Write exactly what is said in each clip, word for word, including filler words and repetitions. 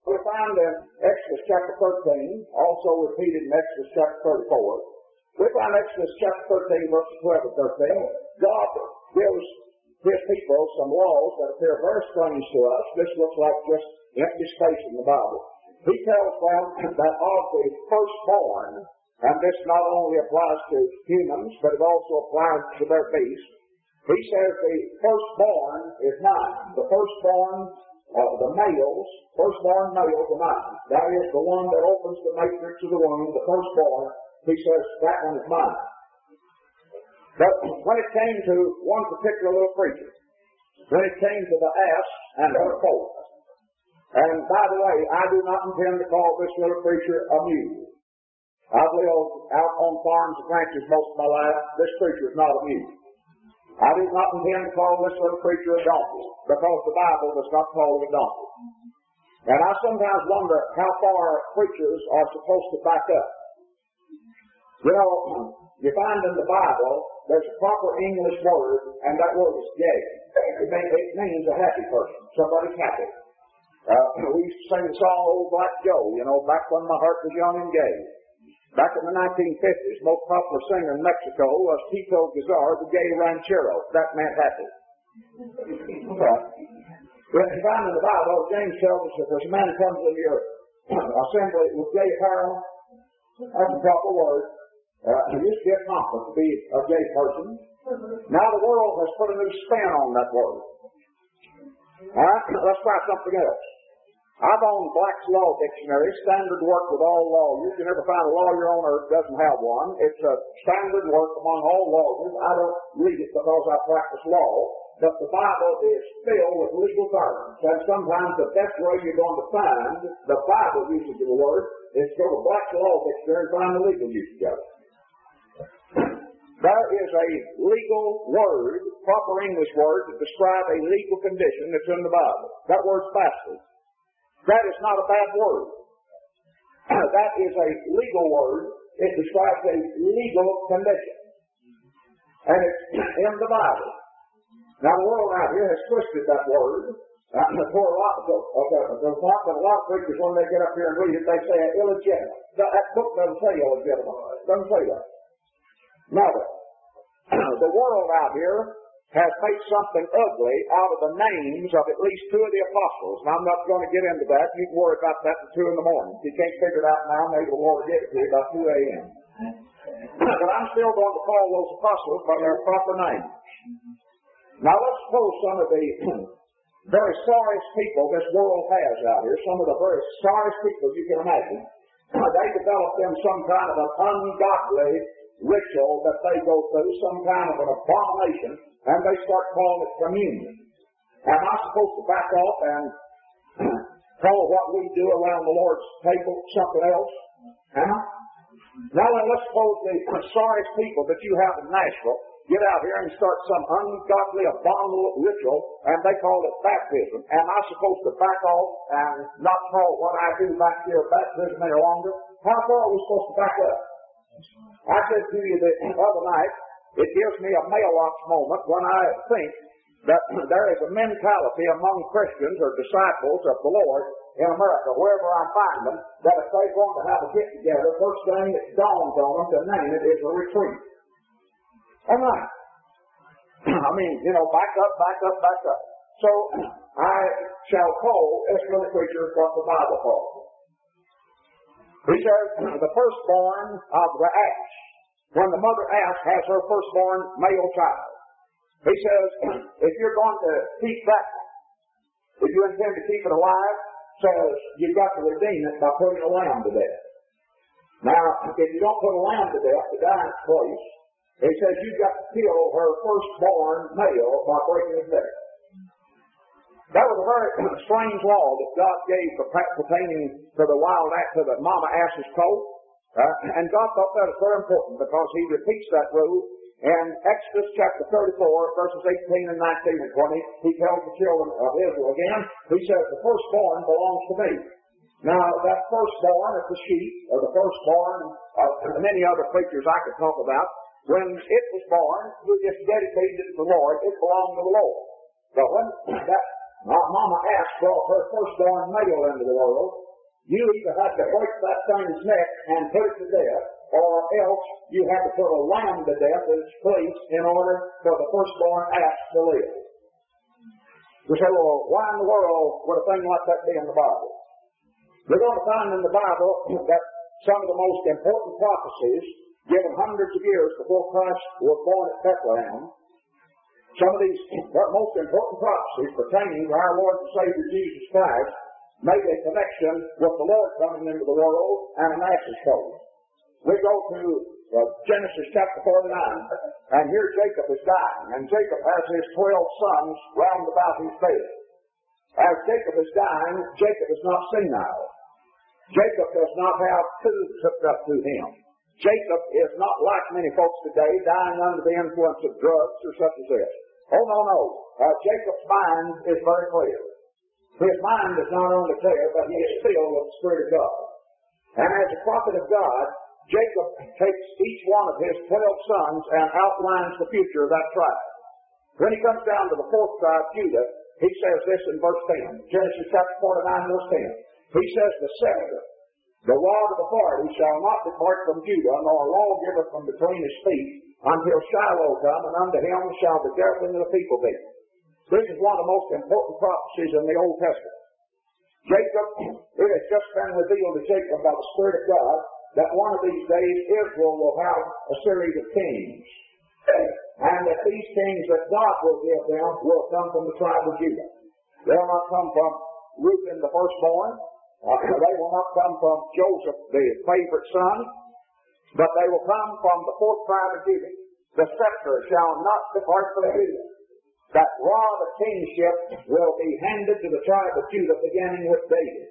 We find in Exodus chapter thirteen, also repeated in Exodus chapter thirty-four, we find Exodus chapter thirteen, verses twelve and thirteen, God gives His people some laws that appear very strange to us. This looks like just empty space in the Bible. He tells them that of the firstborn, and this not only applies to humans, but it also applies to their beasts. He says the firstborn is mine. The firstborn of the males, firstborn males are mine. That is the one that opens the matrix of the womb, the firstborn. He says that one is mine. But when it came to one particular little creature, when it came to the ass and her foal, and by the way, I do not intend to call this little creature a mule. I've lived out on farms and ranches most of my life. This creature is not a mule. I do not intend to call this little creature a donkey, because the Bible does not call it a donkey. And I sometimes wonder how far preachers are supposed to back up. You know, you find in the Bible, there's a proper English word, and that word is gay. It means a happy person. Somebody's happy. Uh, we used to sing the song, Old Black Joe, you know, back when my heart was young and gay. Back in the nineteen fifties, the most popular singer in Mexico was Tito Gazar, the gay ranchero. That meant happy. But when you find in the Bible, James tells us that there's a man who comes into your assembly with gay apparel. That's a proper word. Uh, it used to be a compliment to be a gay person. Now the world has put a new spin on that word. All right, let's try something else. I've owned Black's Law Dictionary, standard work with all lawyers. You never find a lawyer on earth doesn't have one. It's a standard work among all lawyers. I don't read it because I practice law, but the Bible is filled with legal terms. And sometimes the best way you're going to find the Bible usage of the word is to go to Black's Law Dictionary and find the legal usage of it. There is a legal word, proper English word, to describe a legal condition that's in the Bible. That word's bastard. That is not a bad word. That is a legal word. It describes a legal condition. And it's in the Bible. Now the world out here has twisted that word. Uh, for a lot of okay, the fact that a lot of preachers, when they get up here and read it, they say illegitimate. That, that book doesn't say illegitimate. It doesn't say that. Now, the world out here has made something ugly out of the names of at least two of the apostles. And I'm not going to get into that. You can worry about that at two in the morning. If you can't figure it out now, maybe the Lord will get it to you about two a.m. But I'm still going to call those apostles by their proper names. Now, let's suppose some of the very sorriest people this world has out here, some of the very sorriest people you can imagine, they develop them some kind of an ungodly ritual that they go through, some kind of an abomination, and they start calling it communion. Am I supposed to back off and call what we do around the Lord's table something else? Huh? Now then, let's suppose the sorriest people that you have in Nashville get out here and start some ungodly, abominable ritual, and they call it baptism. Am I supposed to back off and not call what I do back here baptism any longer? How far are we supposed to back up? I said to you the other night, it gives me a mailbox moment when I think that there is a mentality among Christians or disciples of the Lord in America, wherever I find them, that if they're going to have a get-together, first thing that dawns on them to name it is a retreat. All right. I mean, you know, back up, back up, back up. So I shall call this little creature what the Bible calls it. He says, the firstborn of the ass. When the mother ass has her firstborn male child. He says, if you're going to keep that one, if you intend to keep it alive, says you've got to redeem it by putting a lamb to death. Now, if you don't put a lamb to death to die in its place, he says you've got to kill her firstborn male by breaking his neck. That was a very strange law that God gave pertaining to the wild ass, to the mama ass's coat. Uh, and God thought that was very important because he repeats that rule in Exodus chapter thirty-four, verses eighteen and nineteen and twenty. He tells the children of Israel again, he says, the firstborn belongs to me. Now, that firstborn of the sheep, or the firstborn of many other creatures I could talk about, when it was born, you just dedicated it to the Lord. It belonged to the Lord. But when that My Mama Ash brought her firstborn male into the world. You either had to break that thing's neck and put it to death, or else you had to put a lamb to death in its place in order for the firstborn Ash to live. You say, well, why in the world would a thing like that be in the Bible? We're going to find in the Bible that some of the most important prophecies given hundreds of years before Christ was born at Bethlehem, some of these most important prophecies pertaining to our Lord and Savior Jesus Christ made a connection with the Lord coming into the world and an Ash's coat. We go to uh, Genesis chapter forty-nine, and here Jacob is dying, and Jacob has his twelve sons round about his bed. As Jacob is dying, Jacob is not senile. Jacob does not have tubes hooked up to him. Jacob is not like many folks today, dying under the influence of drugs or such as this. Oh, no, no. Uh, Jacob's mind is very clear. His mind is not only clear, but he is filled with the Spirit of God. And as a prophet of God, Jacob takes each one of his twelve sons and outlines the future of that tribe. When he comes down to the fourth tribe, Judah, he says this in verse ten. Genesis chapter forty-nine, verse ten. He says, the scepter, the rod of authority shall not depart from Judah, nor a lawgiver from between his feet, until Shiloh come, and unto him shall the gathering of the people be. This is one of the most important prophecies in the Old Testament. Jacob, it has just been revealed to Jacob by the Spirit of God that one of these days Israel will have a series of kings. And that these kings that God will give them will come from the tribe of Judah. They'll not come from Reuben the firstborn. Uh, they will not come from Joseph, the favorite son, but they will come from the fourth tribe of Judah. The scepter shall not depart from Judah. That rod of kingship will be handed to the tribe of Judah, beginning with David.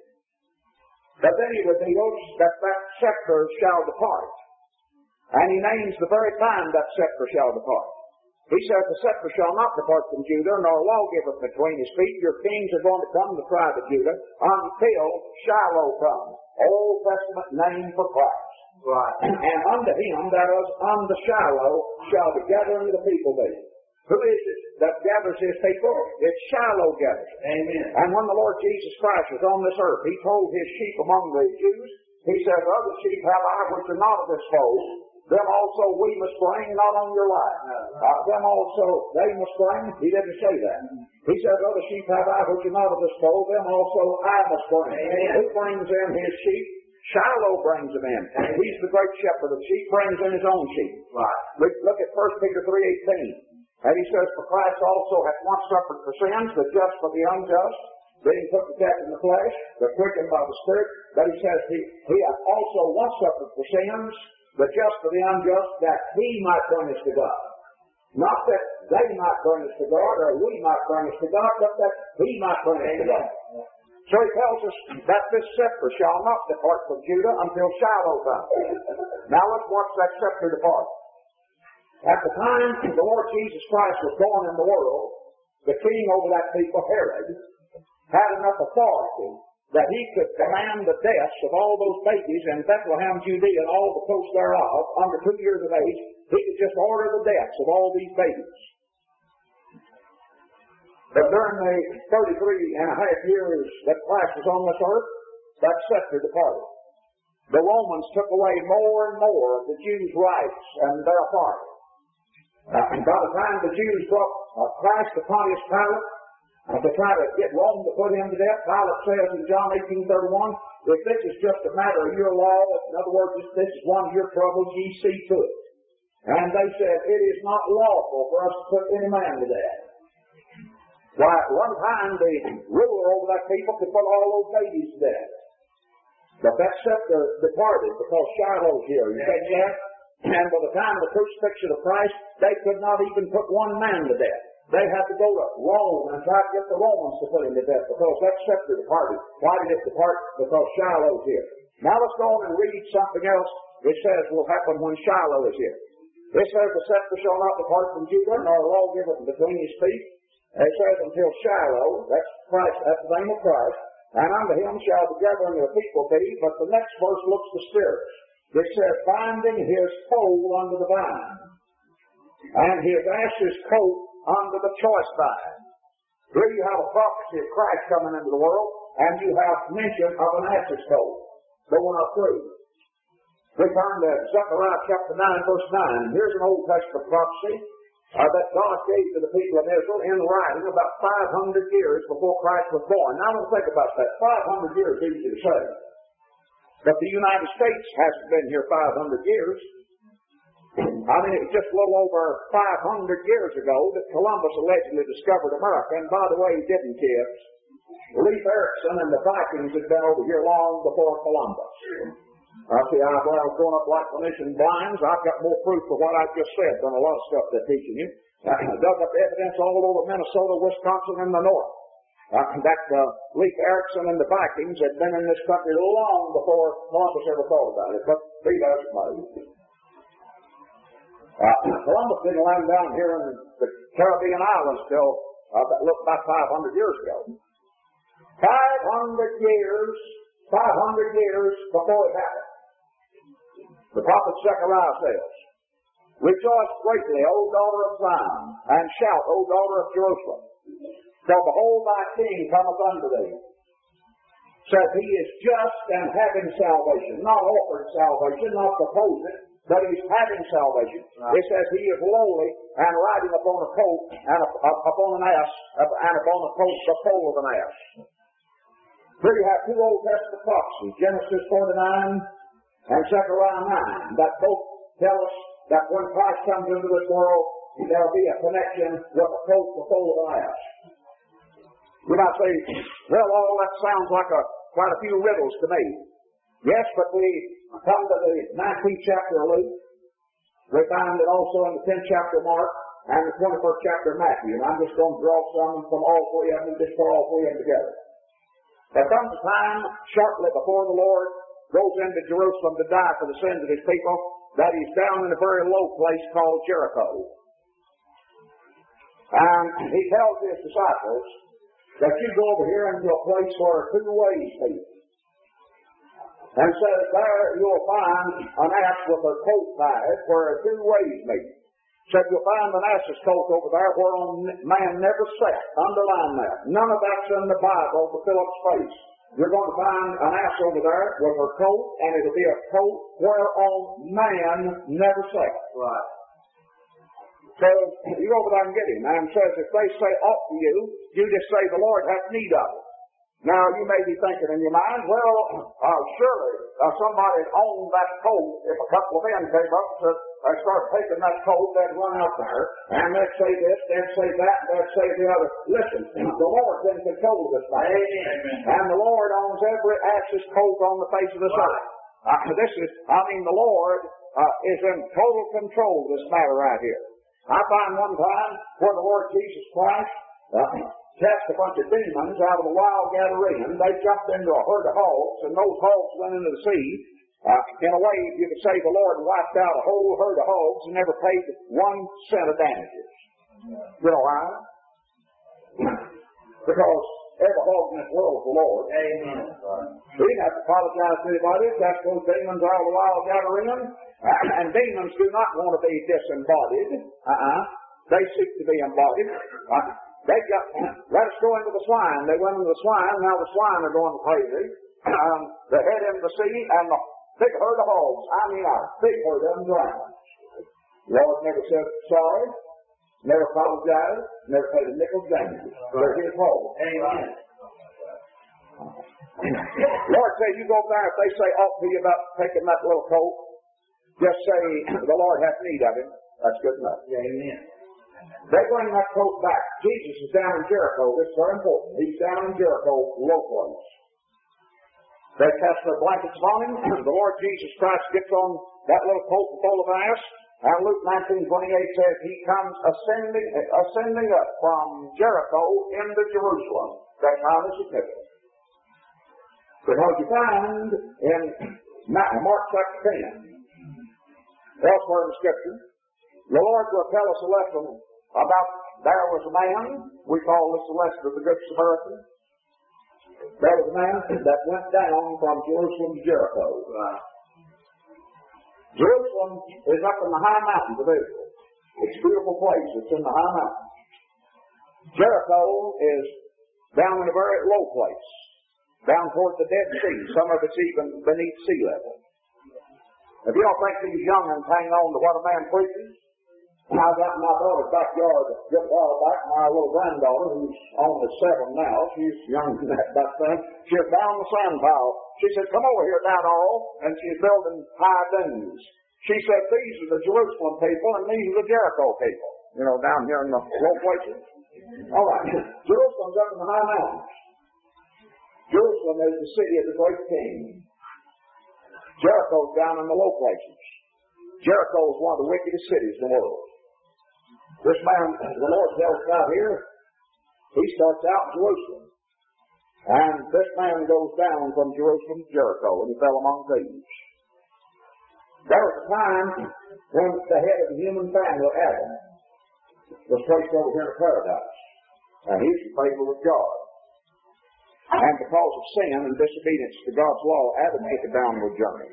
But then he reveals that that scepter shall depart. And he names the very time that scepter shall depart. He says, the scepter shall not depart from Judah, nor a lawgiver between his feet. Your kings are going to come to the tribe of Judah until Shiloh comes. Old Testament name for Christ. Right. And unto him, that is, unto Shiloh, shall the gathering of the people be. Who is it that gathers his people? It's Shiloh gathers. Amen. And when the Lord Jesus Christ was on this earth, he told his sheep among the Jews, he said, other sheep have I which are not of this fold. Them also we must bring, not on your life. Uh, them also they must bring. He didn't say that. He said, other sheep have I which are not of this fold. Them also I must bring. Amen. Who brings in his sheep? Shiloh brings them in. And he's the great shepherd of sheep, brings in his own sheep. Right. Look, look at First Peter three eighteen. And he says, for Christ also hath once suffered for sins, the just for the unjust, being put to death in the flesh, the quickened by the Spirit. But he says, he, he hath also once suffered for sins, the just for the unjust, that he might bring us to God. Not that they might bring us to God, or we might bring us to God, but that he might bring us to God. So he tells us that this scepter shall not depart from Judah until Shiloh comes. Now let's watch that scepter depart. At the time the Lord Jesus Christ was born in the world, the king over that people, Herod, had enough authority that he could command the deaths of all those babies in Bethlehem, Judea, and all the coasts thereof, under two years of age. He could just order the deaths of all these babies. But during the thirty-three and a half years that Christ was on this earth, that scepter departed. The Romans took away more and more of the Jews' rights and their authority. Uh, and by the time the Jews brought uh, Christ to Pontius Pilate, uh, to try to get Rome to put him to death, Pilate says in John eighteen thirty-one, if this is just a matter of your law, in other words, if this is one of your troubles, ye see to it. And they said, it is not lawful for us to put any man to death. Why, at one time, the ruler over that people could put all those babies to death. But that scepter departed because Shiloh's here. You catch that? And by the time of the crucifixion of Christ, they could not even put one man to death. They had to go to Rome and try to get the Romans to put him to death because that scepter departed. Why did it depart? Because Shiloh's here. Now let's go on and read something else which says will happen when Shiloh is here. It says the scepter shall not depart from Judah, nor a lawgiver between his feet. It says until Shiloh, that's Christ, that's the name of Christ, and unto him shall the gathering of the people be. But the next verse looks to spirits. It says, finding his foal under the vine, and his ashes coat under the choice vine. Here you have a prophecy of Christ coming into the world, and you have mention of an ass's coat going up through. We turn to Zechariah chapter nine, verse nine. Here's an Old Testament prophecy uh, that God gave to the people of Israel in writing about five hundred years before Christ was born. Now, don't think about that. five hundred years is easy to say. But the United States hasn't been here five hundred years. I mean, it was just a little over five hundred years ago that Columbus allegedly discovered America. And by the way, he didn't, kids. Leif Erikson and the Vikings had been over here long before Columbus. I see, I, when I was growing up like Venetian blinds, I've got more proof of what I've just said than a lot of stuff they're teaching you. I dug up evidence all over Minnesota, Wisconsin, and the north. Uh, that uh, Leif Erikson and the Vikings had been in this country long before Columbus ever thought about it, but be that as it may. Uh, Columbus didn't land down here in the Caribbean islands till uh, about five hundred years ago. five hundred years, five hundred years before it happened. The prophet Zechariah says, "Rejoice greatly, O daughter of Zion, and shout, O daughter of Jerusalem. For behold, thy king cometh unto thee. Says he is just and having salvation." Not offered salvation, not proposed it, but he's having salvation. Right. It says he is lowly and riding upon a colt and a, a, upon an ass and upon a colt the foal of an ass. Here you have two Old Testament prophecies, Genesis forty-nine and Zechariah nine, that both tell us that when Christ comes into this world, there will be a connection with a colt the foal of an ass. You might say, well, all that sounds like a, quite a few riddles to me. Yes, but we come to the nineteenth chapter of Luke. We find it also in the tenth chapter of Mark and the twenty-first chapter of Matthew. And I'm just going to draw some from all three of them, just put all three of them together. There comes a time shortly before the Lord goes into Jerusalem to die for the sins of his people that he's down in a very low place called Jericho. And he tells his disciples that you go over here into a place where two ways meet. And says there you'll find an ass with a coat tied where two ways meet. Said you'll find an ass's coat over there whereon man never sat. Underline that. None of that's in the Bible to fill up space. You're going to find an ass over there with her coat, and it'll be a coat whereon man never sat. Right. So you go over there and get him. And says if they say aught to you, you just say the Lord hath need of it. Now, you may be thinking in your mind, well, uh, surely uh, somebody owned that coat. If a couple of men came up and uh, started taking that coat, they'd run out there, and they'd say this, they'd say that, they'd say the other. Listen, the Lord's in control of this thing. Amen. And the Lord owns every ass's coat on the face of this earth. Uh, this is, I mean, the Lord uh, is in total control of this matter right here. I find one time where the Lord Jesus Christ uh, cast a bunch of demons out of a wild Gadarean. They jumped into a herd of hogs, and those hogs went into the sea. Uh, in a way, you could say the Lord wiped out a whole herd of hogs and never paid one cent of damages. You know why? Because every hog in this world is the Lord. Amen. We didn't have to apologize to anybody. Cast those demons out of the wild Gadarean. Uh, and demons do not want to be disembodied. Uh-uh. They seek to be embodied. Uh, They got, let us go into the swine. They went into the swine, now the swine are going crazy. Um, they head into the sea, and the big herd of hogs, I mean a big herd of them drowned. The Lord never said sorry, never apologized, never paid a nickel's damage. They're his hogs. Amen. Lord said, you go over there, if they say aught to you about taking that little coat, just say, the Lord hath need of him. That's good enough. Amen. They bring that coat back. Jesus is down in Jericho. This is very important. He's down in Jericho, low place. They cast their blankets upon him. The Lord Jesus Christ gets on that little coat full of ass. And Luke nineteen twenty-eight says he comes ascending, ascending up from Jericho into Jerusalem. That's how this is taken. Because you find in Mark chapter ten, elsewhere in the Scripture, the Lord will tell us a lesson about there was a man, we call this the lesson of the Good Samaritan. There was a man that went down from Jerusalem to Jericho. Right. Jerusalem is up in the high mountains of Israel. It's a beautiful place. It's in the high mountains. Jericho is down in a very low place, down toward the Dead Sea. Some of it's even beneath sea level. If you don't think these young'uns hang on to what a man preaches, I was out in my daughter's backyard just a while back. My little granddaughter, who's only seven now, she's younger than that back then, she was down the sand pile. She said, "Come over here, Dad, all," and she's building high dunes. She said, "These are the Jerusalem people, and these are the Jericho people." You know, down here in the low places. All right. Jerusalem's up in the high mountains. Jerusalem is the city of the great king. Jericho's down in the low places. Jericho is one of the wickedest cities in the world. This man, the Lord tells us out here, he starts out in Jerusalem. And this man goes down from Jerusalem to Jericho, and he fell among thieves. There was a time when the head of the human family, Adam, was placed over here in paradise. And he's in favor with God. And because of sin and disobedience to God's law, Adam took a downward journey.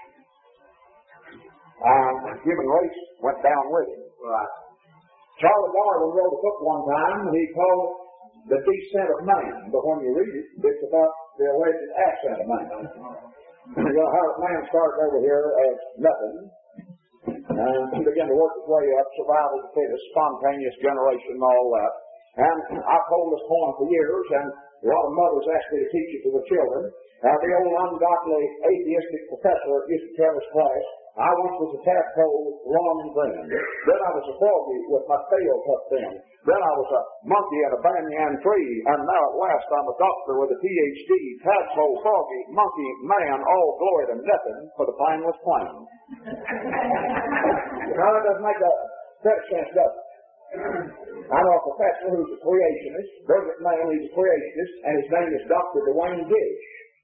And the human race went down with him. Right. Charlie Darwin wrote a book one time, and he called it The Descent of Man. But when you read it, it's about the alleged ascent of man. You know how man started over here as nothing, and he began to work his way up, survival of the fittest, spontaneous generation, and all that. And I've told this point for years, and a lot of mothers ask me to teach it to the children. Now, the old ungodly atheistic professor used to tell his class, "I once was a tadpole, long and thin. Then I was a froggy with my tail tucked in. Then I was a monkey in a banyan tree. And now at last I'm a doctor with a P H D, tadpole, froggy, monkey, man, all gloried in nothing, for the plain was plain." Now that doesn't make a bit of sense, does it? I know a professor who's a creationist, brilliant man, he's a creationist, and his name is Doctor Dwayne Gish.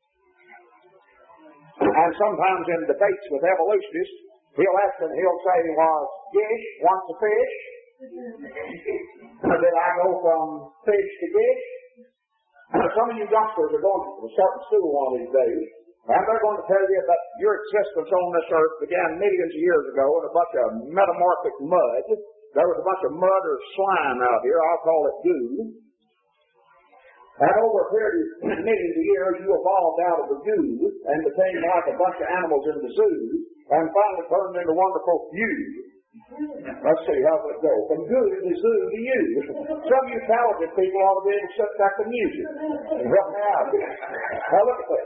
And sometimes in debates with evolutionists, he'll ask them, he'll say, "Was Gish once a fish? Did I go from fish to Gish?" Some of you youngsters are going to start school one of these days, and they're going to tell you that your existence on this earth began millions of years ago in a bunch of metamorphic mud. There was a bunch of mud or slime out here. I'll call it goo. And over a period of millions of years, you evolved out of the goo and became like a bunch of animals in the zoo, and finally turned into wonderful you. Let's see, how does it go? From goo to zoo to you. Some of you talented people ought to be able to sit back to music and help me out. Now look at this.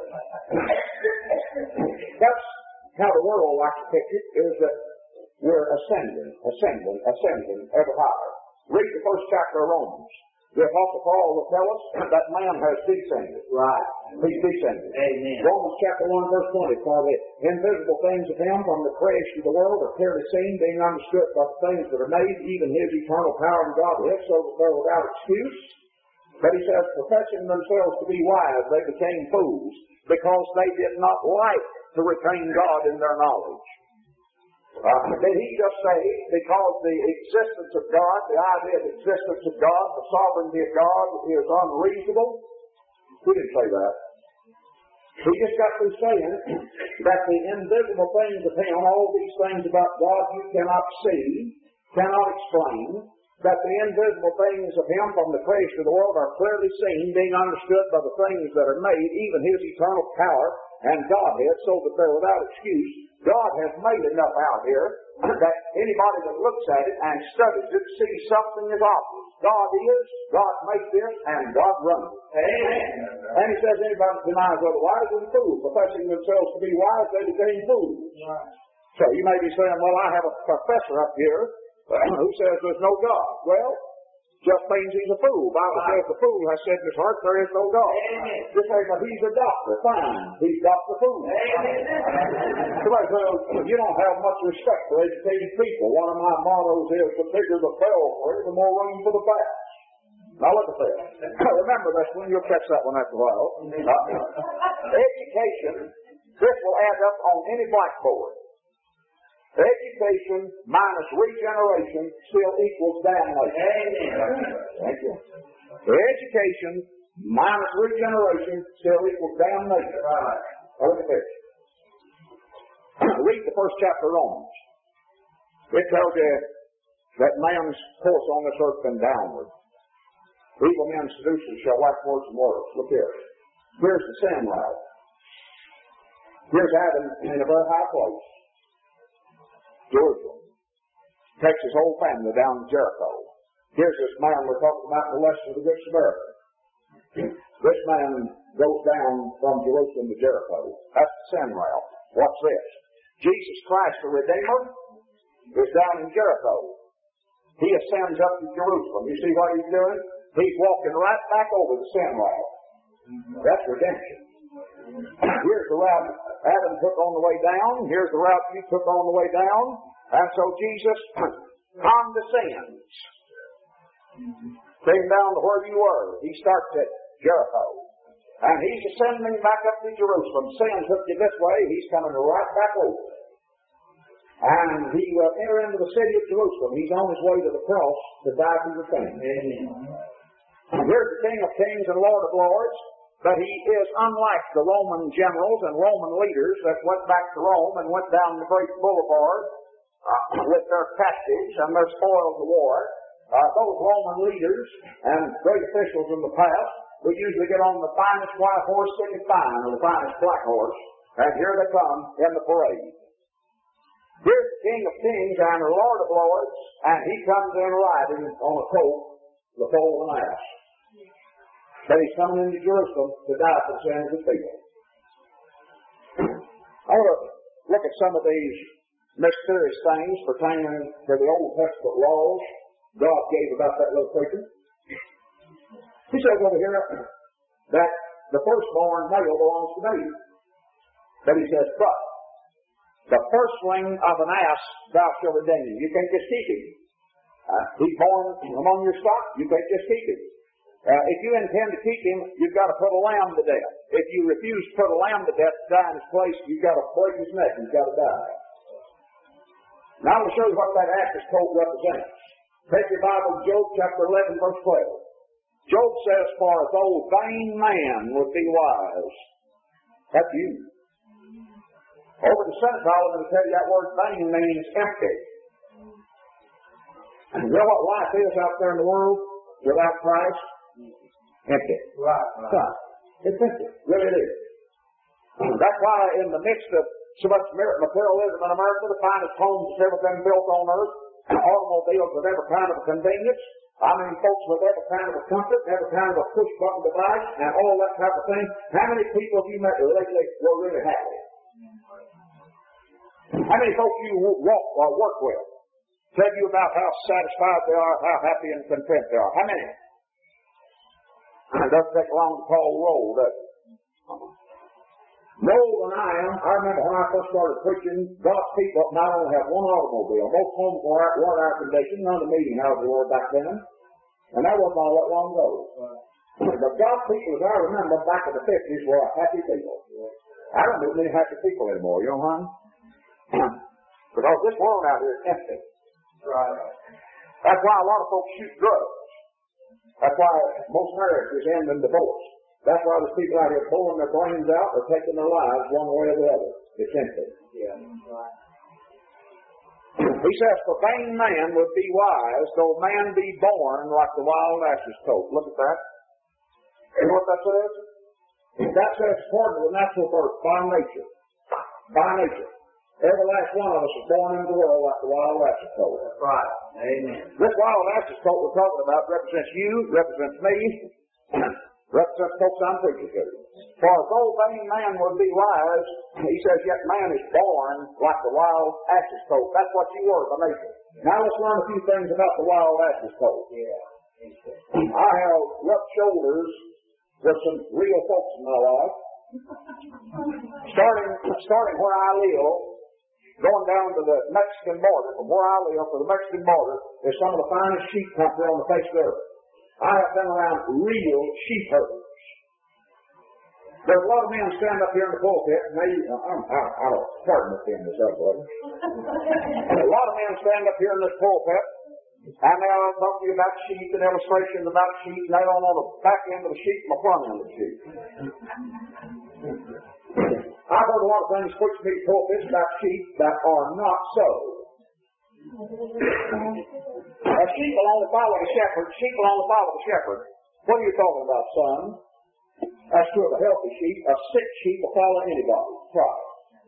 That's how the world likes to picture it, is that we're ascending, ascending, ascending ever higher. Read the first chapter of Romans. The Apostle Paul will tell us that man has descended. Right. He's descended. Amen. Romans chapter one, verse twenty. For the invisible things of him from the creation of the world are clearly seen, being understood by the things that are made, even his eternal power and Godhead, so that they're without excuse. But he says, professing themselves to be wise, they became fools, because they did not like to retain God in their knowledge. Uh, did he just say, because the existence of God, the idea of the existence of God, the sovereignty of God is unreasonable? He didn't say that. He just got through saying that the invisible things of him, all these things about God you cannot see, cannot explain, that the invisible things of him from the creation of the world are clearly seen, being understood by the things that are made, even his eternal power and Godhead, so that they're without excuse. God has made enough out here that anybody that looks at it and studies it sees something is obvious. God is, God made this, and God runs it. Amen. And he says anybody that denies otherwise is a fool. Professing themselves to be wise, they became fools. Right. So you may be saying, well, I have a professor up here who says there's no God. Well, just means he's a fool. The Bible says the fool has said in his heart there is no God. Amen. Just say, but he's a doctor. Fine. He's got the fool. Amen. Somebody says, you don't have much respect for educated people. One of my mottos is, the bigger the belfry, the more room for the bats. Now look at this. Remember this one. You'll catch that one after a while. Uh, education, this will add up on any blackboard. Education minus regeneration still equals damnation. Amen. Thank you. Education minus regeneration still equals damnation. Right. Look at this. Read the first chapter of Romans. It tells you that man's course on this earth has been downward. Evil men and seducers shall wax worse and worse. Look here. Here's the sin route. Here's Adam in a very high place. Jerusalem. Takes his whole family down to Jericho. Here's this man we're talking about in the lesson of the Good Samaritan. This man goes down from Jerusalem to Jericho. That's the sin route. What's this? Jesus Christ, the Redeemer, is down in Jericho. He ascends up to Jerusalem. You see what he's doing? He's walking right back over the sin route. That's redemption. Here's the route Adam took on the way down. Here's the route you took on the way down. And so Jesus condescends. Came down to where you were. He starts at Jericho. And he's ascending back up to Jerusalem. Sin took you this way. He's coming right back over. And he will enter into the city of Jerusalem. He's on his way to the cross to die for your sins. And here's the King of Kings and Lord of Lords. But he is unlike the Roman generals and Roman leaders that went back to Rome and went down the great boulevard uh, with their captives and their spoils of war. Uh, those Roman leaders and great officials in the past would usually get on the finest white horse they could find, or the finest black horse, and here they come in the parade. Here's the King of Kings and the Lord of Lords, and he comes in riding on a colt, the foal of an ass. But he's coming into Jerusalem to die for the sins of his people. I want to look at some of these mysterious things pertaining to the Old Testament laws God gave about that little creature. He says over here that the firstborn male belongs to me. But he says, but the firstling of an ass thou shalt redeem. You can't just keep him. Uh, he's born among your stock, you can't just keep him. Uh, if you intend to keep him, you've got to put a lamb to death. If you refuse to put a lamb to death to die in his place, you've got to break his neck. He's got to die. Now I'm going to show you what that ass's coat represents. Take your Bible to Job chapter eleven, verse twelve. Job says, for as though vain man would be wise. That's you. Over the Senate Bible, I'm going to tell you that word vain means empty. And you know what life is out there in the world without Christ? Empty. Right, right. It's empty. Really it is. That's why in the midst of so much materialism in America, the finest homes that's ever been built on earth, automobiles with every kind of a convenience, I mean folks with every kind of a comfort, every kind of a push-button device, and all that type of thing. How many people have you met lately were really happy? How many folks you walk or work with tell you about how satisfied they are, how happy and content they are? How many? It doesn't take long to call roll, does it? No older than I am, I remember when I first started preaching, God's people not only have one automobile. Most homes weren't air conditioned, none of the meeting houses were back then. And that wasn't all that long ago. But God's people, as I remember, back in the fifties, were a happy people. I don't know many happy people anymore, you know why? Because this world out here is empty. Right. That's why a lot of folks shoot drugs. That's why most marriages end in divorce. That's why there's people out here pulling their brains out or taking their lives one way or the other. It's empty. Yeah. Right. He says, for vain man would be wise, though man be born like the wild ass's coat. Look at that. You know what that says? That says according to the natural birth, by nature. By nature. Every last one of us is born into the world like the wild ass's coat. That's right. Amen. This wild ass's coat we're talking about represents you, represents me, represents folks I'm preaching to. For though vain man would be wise, he says, yet man is born like the wild ass's coat. That's what you were by nature. Now let's learn a few things about the wild ass's coat. Yeah. I have rough shoulders with some real folks in my life. Starting, starting where I live, going down to the Mexican border, from where I live to the Mexican border, is some of the finest sheep country on the face of the earth. I have been around real sheep herders. There's a lot of men stand up here in the pulpit, and they, uh, I, I, I don't, pardon me in this other way. A lot of men stand up here in this pulpit, and they'll talk to you about sheep and illustrations about sheep, and they don't know the back end of the sheep and the front end of the sheep. I've heard a lot of things preached to me pulpits about sheep that are not so. A sheep will only follow the shepherd. Sheep will only follow the shepherd What are you talking about, son? That's true of a healthy sheep. A sick sheep will follow anybody. Try.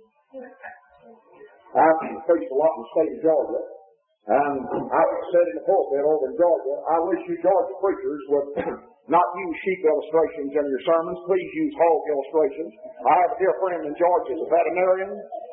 I've preached a lot in the state of Georgia, and I've said in the pulpit over in Georgia, I wish you Georgia preachers would not use sheep illustrations in your sermons. Please use hog illustrations. I have a dear friend in Georgia, a veterinarian.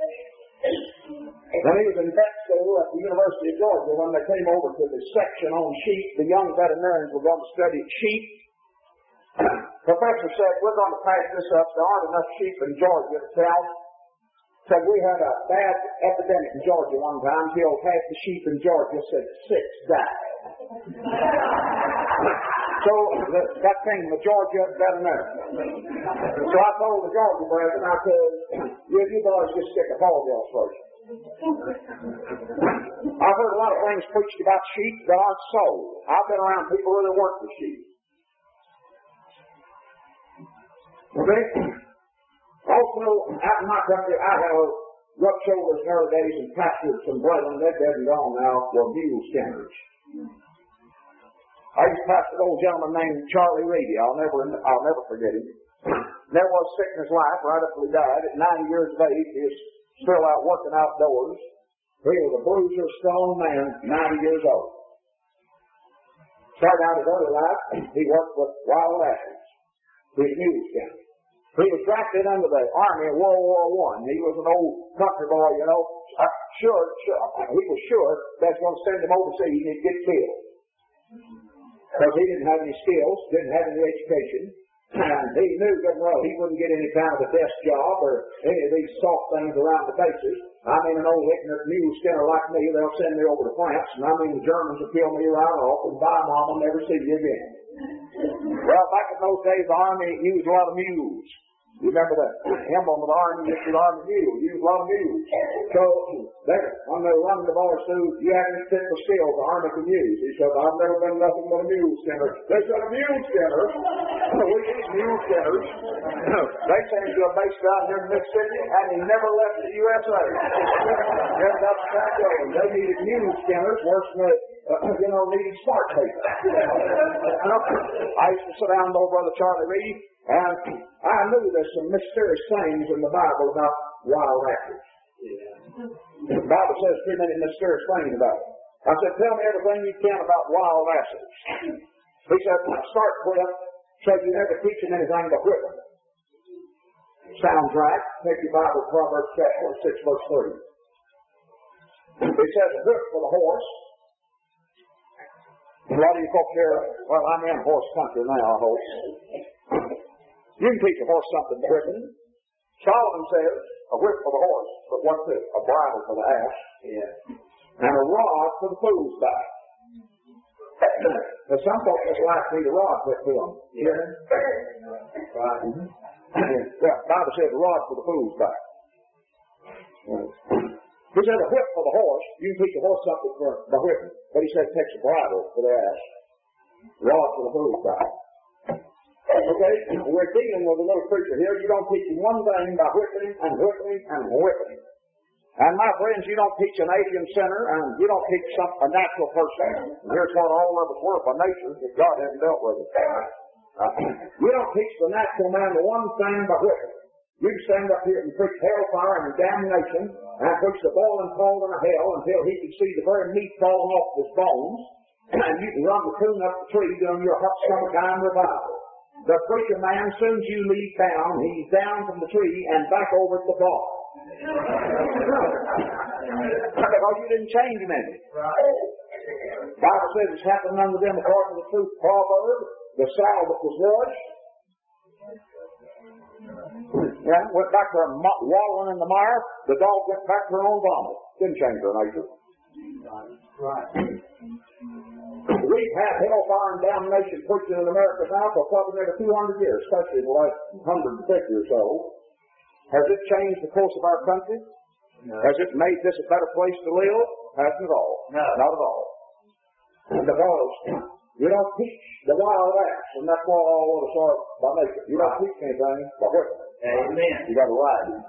When he was in vet school at the University of Georgia, when they came over to the section on sheep, the young veterinarians were going to study sheep. Professor said, we're going to pass this up. There aren't enough sheep in Georgia to sell. Said we had a bad epidemic in Georgia one time till half the sheep in Georgia said six died. So that came from the Georgia veterinarian. So I told the Georgia brethren, I said, you, you boys just stick a hog illustration. I've heard a lot of things preached about sheep that aren't so. I've been around people who really work with sheep. Okay? Also, out in my country, I have rubbed shoulders in early days and pastored some brethren, they're dead and gone now, were mule skinners. I used to pastor an old gentleman named Charlie Reedy. I'll never, I'll never forget him. Never was sick in his life right up till he died. At ninety years of age, he was still out working outdoors. He was a bruiser, strong man, ninety years old. Started out his early life, he worked with wild asses. He was a mule skinner. He was drafted into the Army in World War One. He was an old country boy, you know. Uh, sure, sure, he was sure that's going to send him overseas and he'd get killed. Because he didn't have any skills, didn't have any education, and he knew good well he wouldn't get any kind of a desk job or any of these soft things around the bases. I mean, an old ignorant mule skinner like me, they'll send me over to France, and I mean, the Germans will kill me right off, and bye, Mom, I'll never see you again. Well, back in those days, the Army used a lot of mules. You remember that emblem of the Army, used the Army mule, used a lot of mules. So, there, when they were running the boys through, you had any particular skills the Army can use. He said, I've never been nothing but a mule skinner. They said, a mule skinner? We need mule skinners. They sent him to a base down here in Mississippi, and he never left the U S A. Never got the track of them. They needed mule skinners worse than they, uh, you know, needed smart people. I used to sit down with old Brother Charlie Reedy, and I knew there's some mysterious things in the Bible about wild asses. The Bible says too many mysterious things about it. I said, tell me everything you can about wild asses. He said, start with, said you never teach them anything but whipping. Sounds right. Take your Bible, Proverbs chapter six, verse three. It says a whip for the horse. A lot of you folks here, well, I'm in horse country now, I hope. You can teach a horse something whipping. Solomon says, a whip for the horse, but what's this? A bridle for the ass. Yeah. And a rod for the fool's back. Now, some folks just like me to rod whip to them. Yeah. Right. Mm-hmm. Yeah, the Bible says a rod for the fool's back. He said a whip for the horse. You can teach a horse something for the whipping. But he said it takes a bridle for the ass. Rod for the fool's back. Okay, we're dealing with a little preacher here. You don't teach him one thing by whipping and whipping and whipping. And my friends, you don't teach an alien sinner, and you don't teach some, a natural person. And here's what all of us were by nature, if God hadn't dealt with it. Uh, you don't teach the natural man the one thing by whipping. You stand up here and preach hellfire and damnation, and preach the boiling cauldron of hell until he can see the very meat falling off his bones, and you can run the coon up the tree during your hot summertime revival. The preacher man, as soon as you leave town, he's down from the tree and back over at the bar. Because you didn't change him any. The Bible says it's happened unto them according to the truth proverb. The sow that was washed, yeah, went back to her wallowing in the mire. The dog went back to her own vomit. Didn't change her nature. Right. We've had hellfire and damnation preaching in America now for probably nearly two hundred years, especially in the last one hundred fifty or so. Has it changed the course of our country? No. Has it made this a better place to live? Hasn't at all. No. Not at all. Because you don't teach the wild ass, and that's why all of us are by nature. You don't teach anything by whipping. Amen. You got to ride him.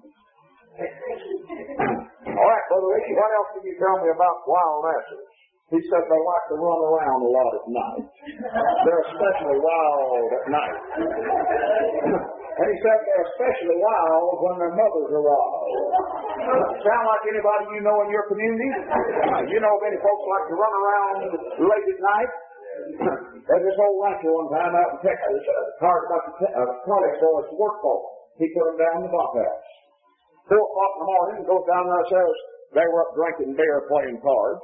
All right, Brother Ricky, what else can you tell me about wild asses? He said they like to run around a lot at night. They're especially wild at night. And he said they're especially wild when their mothers are wild. Sound like anybody you know in your community? You know of any folks like to run around late at night? There's this old rancher one time out in Texas, hired about the uh, college boys to work for him. He put them down in the bunkhouse. Four o'clock in the morning, he goes down there and says they were up drinking beer, playing cards.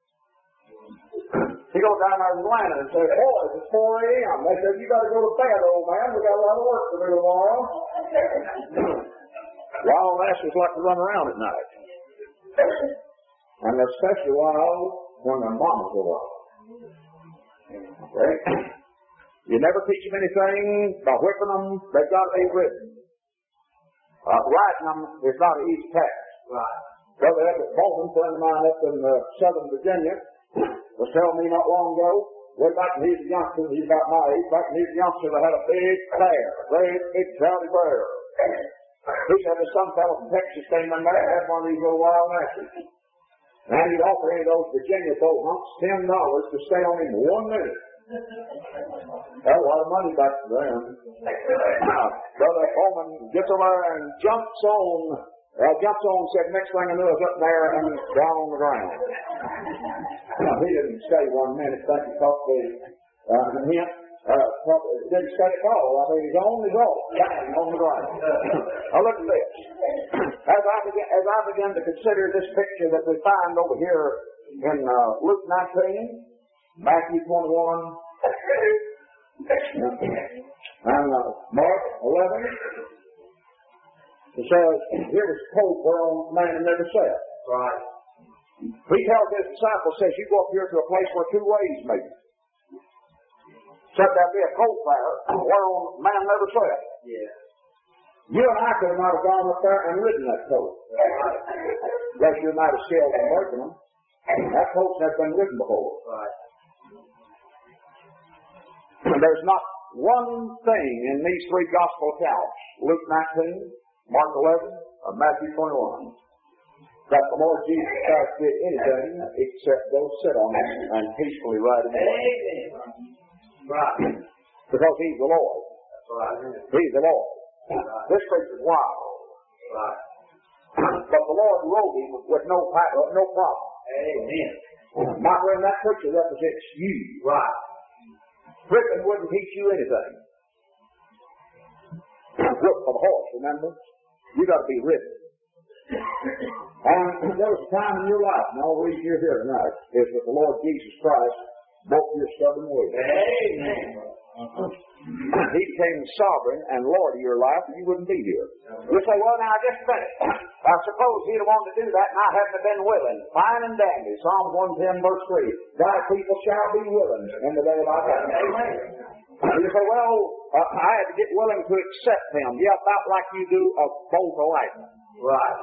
He goes down there to Atlanta and says, boys, it's four a.m. They said, you got to go to bed, old man. We got a lot of work to do tomorrow. Wild asses like to run around at night. And they're especially wild when their mamas are wild. Okay? You never teach them anything by whipping them. They've got to be ridden. Uh, riding them is not an easy task. Right. Brother Everett Bowman, a friend of mine up in uh, Southern Virginia, was telling me not long ago, way back when he was a youngster, he's about my age, back when he was a youngster, they had a big bear, a great big rowdy bear. He said there's some fellow from Texas came in there, had one of these little wild asses. And he'd offer any of those Virginia boat hunts ten dollars to stay on him one minute. That's a lot of money back to them. Brother Bowman gets over there and jumps on, uh, jumps on, said next thing I knew I was up there and down on the ground. Now, he didn't stay one minute, thank you, probably, uh, him, uh, probably, didn't stay at all. I mean, he's on his own, down on the ground. Now, look at this. As I begin, as I begin to consider this picture that we find over here in uh, Luke nineteen, Matthew twenty-one, and uh, Mark eleven, it says, here was cold whereon man had never sat. Right. He tells his disciples, says, you go up here to a place where two ways meet. Said there'll be a coat fire whereon man never sat. Yeah. You and I could not have gone up there and ridden that coat. Unless you might have scaled and broken them. That coat's never been ridden before. Right. There's not one thing in these three gospel accounts, Luke nineteen, Mark eleven, or Matthew twenty-one, that the Lord Jesus Christ did anything except go sit on it and peacefully ride it away. Right. Because He's the Lord. That's right. He's the Lord. Right. This creature's wild. Right. But the Lord rode him with no no problem. Amen. My friend, that creature represents you. Right. Whipping wouldn't teach you anything. Whip for the horse, remember? You got to be ridden. And there was a time in your life, and all the reason you're here tonight is that the Lord Jesus Christ broke your stubborn will. Amen. He became sovereign and Lord of your life, and you wouldn't be here. You say, well, now, just a minute. I suppose He'd have wanted to do that, and I hadn't have been willing. Fine and dandy. Psalm one ten, verse three. Thy people shall be willing in the day of thy coming. Amen. You say, well, uh, I had to get willing to accept Him. Yeah, about like you do a bolt of lightning. Right.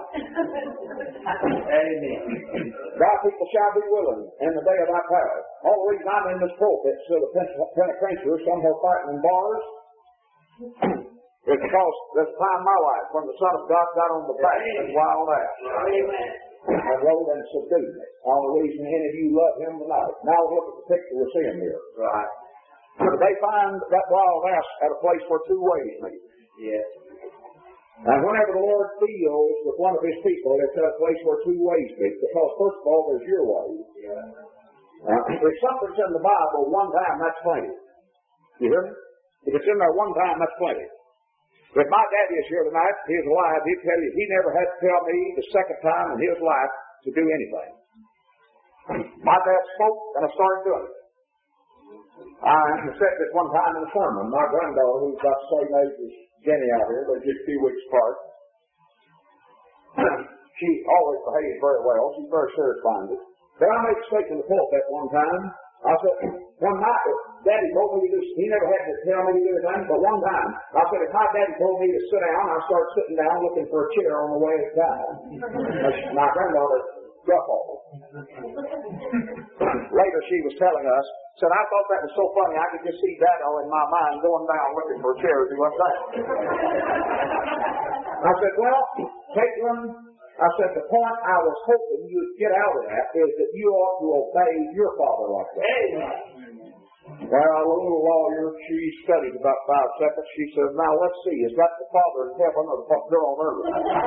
Amen. Thy people shall be willing in the day of thy power. All the reason I'm in this pulpit, so the penitentiary, some are fighting in bars, is because there's a time in my life when the Son of God got on the back of this wild ass. Amen. And rode and subdued it. All the reason any of you love Him tonight. Now look at the picture we're seeing here. Right. They find that wild ass at a place where two ways meet. Yes. And whenever the Lord deals with one of His people, it's at a place where two ways meet. Because first of all, there's your way. Yeah. Uh, if something's in the Bible one time, that's plenty. You hear me? If it's in there one time, that's plenty. If my daddy is here tonight, he's alive, he'd tell you he never had to tell me the second time in his life to do anything. My dad spoke, and I started doing it. I said this one time in a sermon. My granddaughter, who's about the same age as Jenny out here, they're just a few weeks apart, she always behaves very well. She's very serious-minded. But I made a mistake in the pulpit one time. I said, one night, Daddy told me to do, he never had to tell me to do anything, but one time, I said, if my daddy told me to sit down, I started sitting down looking for a chair on the way down. My granddaughter got off. Later she was telling us, said, I thought that was so funny, I could just see Dad in my mind going down looking for a chair as he went down. I said, well, Caitlin, I said, the point I was hoping you'd get out of that is that you ought to obey your father like that. Amen. Well, a little lawyer, she studied about five seconds. She says, now let's see, is that the father in heaven or the father on earth?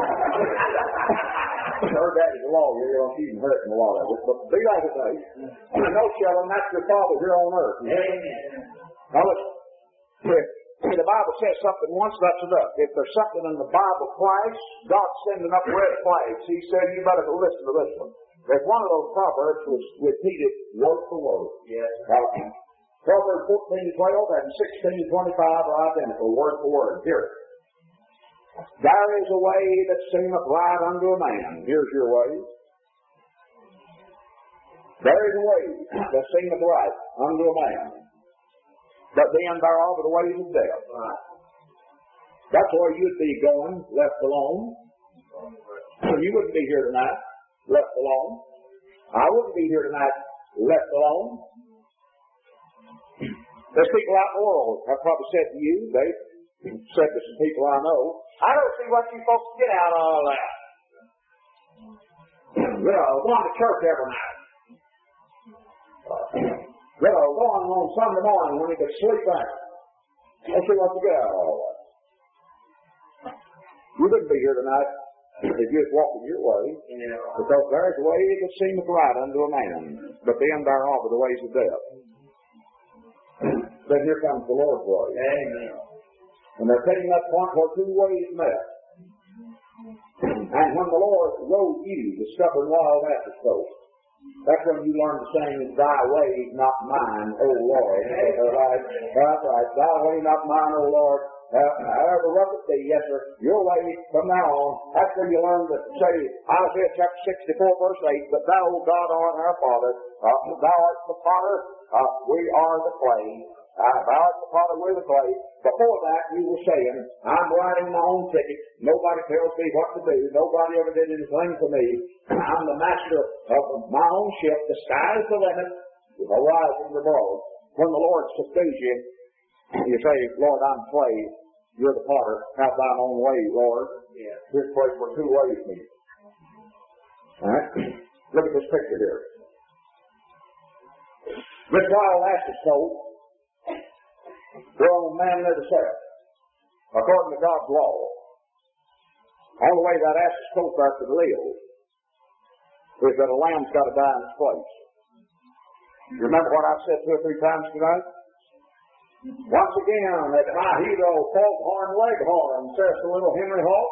Her daddy's a lawyer, you know, she can hurt in a lot of it, but be like it may. No, Sheldon, that's your father here on earth. Amen. Now listen, if the Bible says something once, that's enough. If there's something in the Bible twice, God's sending up red flags. He said, you better go listen to this one. There's one of those proverbs was repeated word for word. Yes. Right. Proverbs fourteen twelve and sixteen twenty-five are identical, word for word. Here. There is a way that seemeth right unto a man. Here's your way. There is a way that seemeth right unto a man, but the end thereof are the ways of death. Right. That's where you'd be going, left alone. You wouldn't be here tonight, left alone. I wouldn't be here tonight, left alone. There's people out in the world, I've probably said to you, they said to some people I know, I don't see what you folks get out of all that. You know, going to church every night. Uh, you know, going on Sunday morning when you could sleep in. I see what you get out of all that. You wouldn't be here tonight if you was walking your way, yeah. Because there's a way that seemeth right unto a man, but the end thereof are the ways of death. Then here comes the Lord's way. Amen. And they're taking that point where two ways met. And when the Lord rode you, the stubborn wild asses, that's when you learn to sing, thy way, not mine, O Lord. That's right. That's right. Thy way, not mine, O Lord. Uh, however rough it be, yes, sir, your way from now on. That's when you learn to say, Isaiah chapter sixty-four, verse eight, but thou, O God, art our Father. Uh, thou art the potter, uh, we are the clay. Uh, thou art the potter, we're the clay. Before that, you were saying, I'm writing my own ticket. Nobody tells me what to do. Nobody ever did anything for me. I'm the master of my own ship. The sky is the limit. The horizon is broad. When the Lord subdues you, you say, Lord, I'm slave. You're the potter. Have thine own way, Lord. Yeah. This place where two ways meet. All right? Look at this picture here. This wild asses coat, we're on man near the south, according to God's law. All the way that ass's coat there to live is that a lamb's got to die in its place. You remember what I've said two or three times tonight? Once again, at my hero, Foghorn Leghorn, says the little Henry Hawk.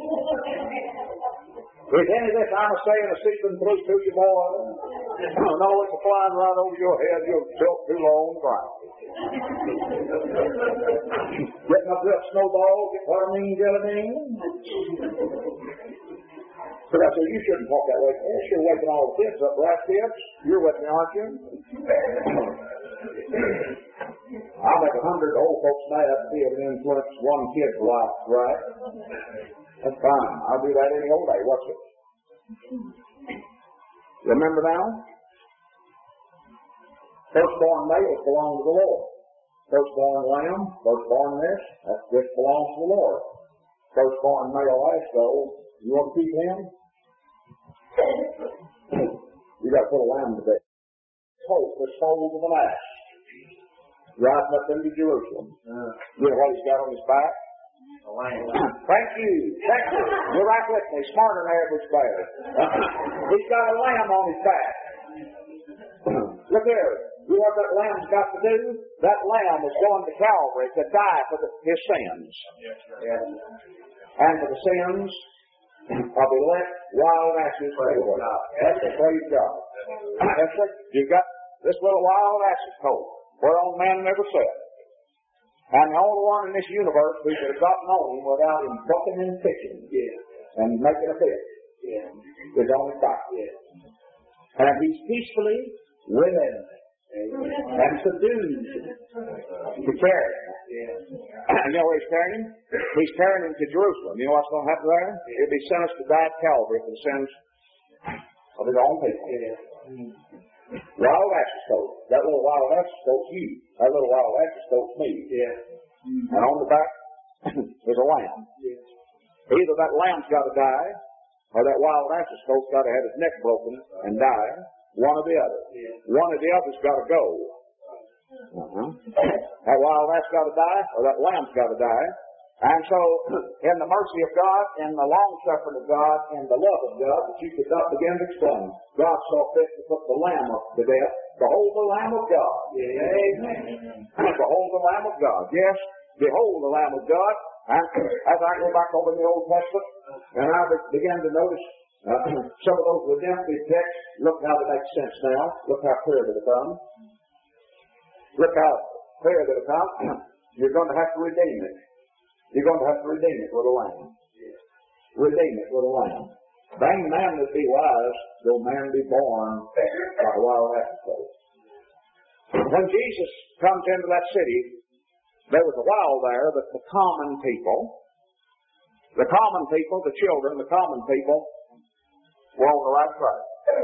Is any of this I'm a saying a seeping through to you, boy? No, it's a flying right over your head. You've built too long ground. Getting up that snowball, get what I mean, Jelly. So I said, you shouldn't talk that way. Yes, you're waking all the kids up, right, kids? You're with me, aren't you? I'll make a hundred old folks mad to be able to influence one kid's life, right? That's fine. I'll do that any old day. Watch it. Remember now? Firstborn males belong to the Lord. Firstborn lamb, firstborn this, that this belongs to the Lord. Firstborn male ass, though, you want to keep him? You got to put a lamb to bed. Hope the souls of an ass. Riding up into Jerusalem. Uh, you know what he's got on his back? A lamb. Thank you. Thank you. You're right with me. Smarter than average bear. He's got a lamb on his back. Look here. You know what that lamb's got to do? That lamb is going to Calvary to die for the, his sins. Yes, yes. And for the sins of elect wild asses. Praise God. That's the praise God. That's it. You've got this little wild asses coat, whereon man never sat. And the only one in this universe who could have gotten on without him bucking and pitching yeah. and making a fit yeah. is only God. Yeah. And he's peacefully within and subdued to carry. Yeah. You know where he's carrying him? He's carrying him to Jerusalem. You know what's going to happen there? He'll be sent us to die at Calvary for the sins of his own people. Yeah. Wild asses coat. That little wild asses coat's you. That little wild asses coat's me. Yeah. And on the back is a lamb. Yeah. Either that lamb's got to die, or that wild ass's coat's got to have his neck broken and die. One or the other. One or the other's got to go. Uh-huh. That wild ass got to die, or that lamb's got to die. And so, in the mercy of God, in the long-suffering of God, in the love of God, that you could not begin to explain, God saw fit to put the lamb up to death. Behold the Lamb of God. Amen. Behold the Lamb of God. Yes, behold the Lamb of God. And as I go back over in the Old Testament, and I began to notice uh, some of those redemptive texts, look how they make sense now. Look how clear they become. Look how clear they become. You're going to have to redeem it. You're going to have to redeem it with a lamb. Redeem it with a lamb. Bang man that be wise, though man be born by a wild ass. When Jesus comes into that city, there was a while there that the common people, the common people, the children, the common people, were on the right track.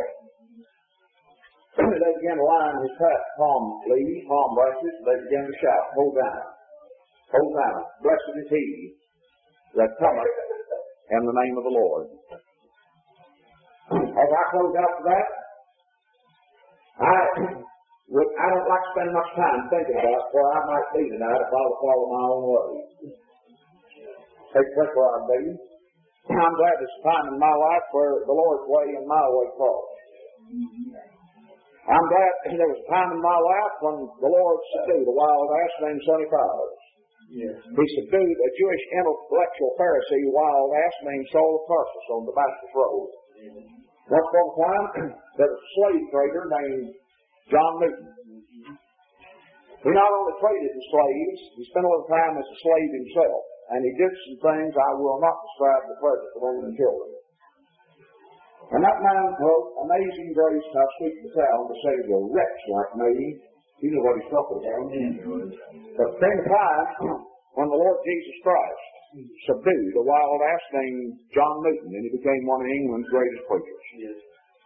They began to line his path, palm leaves, palm branches, they began to shout, Hosanna, Hosanna, blessed is he that cometh in the name of the Lord. As I close out to that, I, I don't like to spend much time thinking about where I might be tonight if I would follow my own way. Take place where I'd be. I'm glad there's a time in my life where the Lord's way and my way cross. I'm glad there was a time in my life when the Lord subdued a wild ass named Sonny Fowler. Yes. He subdued a Jewish intellectual Pharisee wild ass named Saul of Tarsus on Damascus Road. Yes. Once upon a time, there was a slave trader named John Newton. He not only traded in slaves, he spent a little time as a slave himself. And he did some things I will not describe to present to women and children. And that man wrote, Amazing Grace, how sweet the sound to save a wretch like me. He knew what he's talking about. But at the same time, when the Lord Jesus Christ subdued a wild ass named John Newton, and he became one of England's greatest preachers. Yes.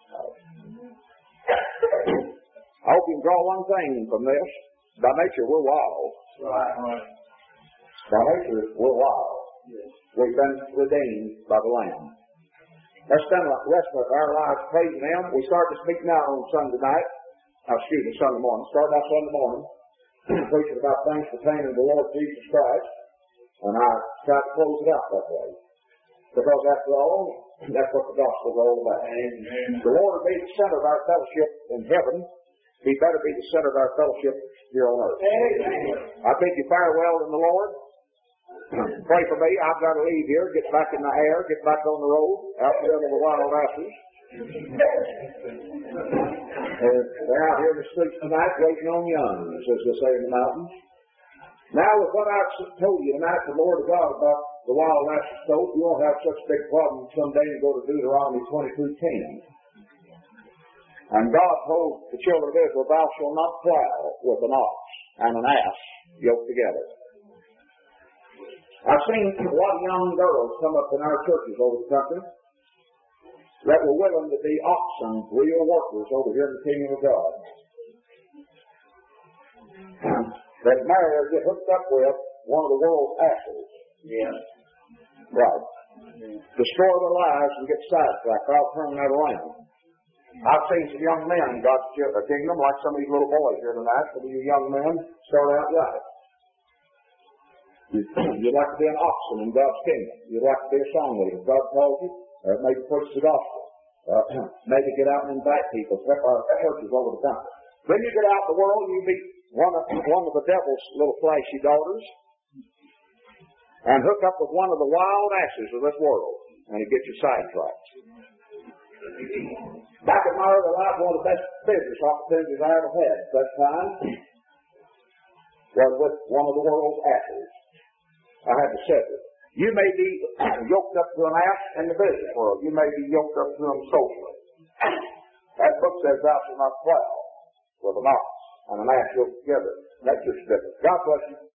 I hope you can draw one thing from this. By nature, we're wild. Right. By nature, we're wild. Yes. We've been redeemed by the Lamb. Let's spend the rest of our lives praising Him. We start this meeting out on Sunday night. Oh, excuse me, Sunday morning. Start out Sunday morning, preaching about things pertaining to the Lord Jesus Christ. And I try to close it out that way. Because after all, that's what the gospel is all about. Amen. The Lord will be the center of our fellowship in heaven. He better be the center of our fellowship here on earth. Amen. I bid you farewell in the Lord. Pray for me. I've got to leave here, get back in the air, get back on the road, out there with the wild asses. uh, they're out here in the streets tonight waiting on young, as they say in the mountains. Now, with what I've told you tonight, the Lord of God, about the wild asses coat, you won't have such big problems someday to go to Deuteronomy twenty-two ten. And God told the children of Israel, Thou shalt not plow with an ox and an ass yoked together. I've seen a lot of young girls come up in our churches over the country that were willing to be oxen, real workers over here in the kingdom of God. They'd marry or get hooked up with one of the world's asses. Yeah. Right. Yeah. Destroy their lives and get sidetracked. I'll turn that around. I've seen some young men got a kingdom, like some of these little boys here tonight. Some of you young men start out right. You'd like to be an oxen in God's kingdom. You'd like to be a song leader. God calls you, or maybe preach the gospel. Uh, maybe get out and invite people to our churches over the country. Then you get out in the world, you meet one of, one of the devil's little flashy daughters and hook up with one of the wild asses of this world, and it gets you sidetracked. Back in my early life, one of the best business opportunities I ever had at that time was with one of the world's asses. I had to set it. You may be yoked up to an ass in the business world. You may be yoked up to him socially. That book says, Thou shalt not plow with an ox and an ass yoked together. That's your difference. God bless you.